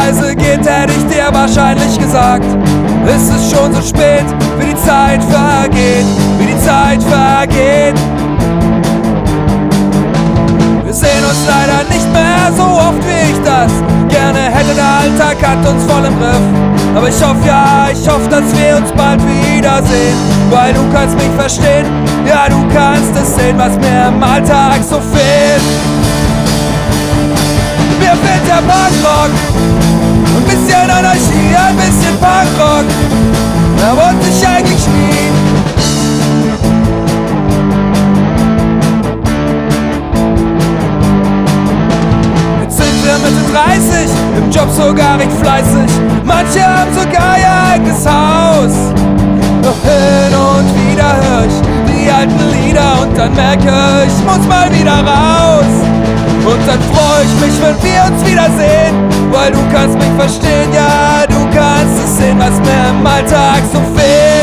Reise geht, hätte ich dir wahrscheinlich gesagt, es ist schon so spät, wie die Zeit vergeht, wie die Zeit vergeht. Wir sehen uns leider nicht mehr so oft, wie ich das gerne hätte. Der Alltag hat uns voll im Griff, aber ich hoffe, ja, ich hoffe, dass wir uns bald wiedersehen. Weil du kannst mich verstehen, ja, du kannst es sehen, was mir im Alltag so fehlt. Mir fehlt der Punkrock, ein bisschen Anarchie, ein bisschen Punkrock. Da wollte ich eigentlich nie. Jetzt sind wir Mitte 30, im Job sogar recht fleißig. Manche haben sogar ihr eigenes Haus. Doch hin und wieder hör ich die alten Lieder und dann merke ich muss mal wieder raus. Und dann freu ich mich, wenn wir uns wiedersehen, weil du kannst mich verstehen, ja, du kannst es sehen, was mir im Alltag so fehlt.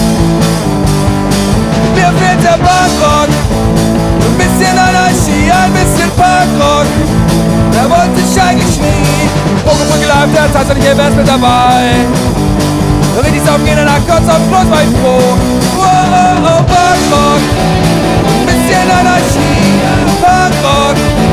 Mir fehlt der Punkrock, ein bisschen Anarchie, ein bisschen Punkrock. Da wollte ich eigentlich nie. Pokémon geleibt, der tatsächlich, ihr wär's mit dabei. Richtig saufen gehen, danach kurz auf Schluss war ich froh. Oh, oh, oh, Punkrock, ein bisschen Anarchie, Punkrock.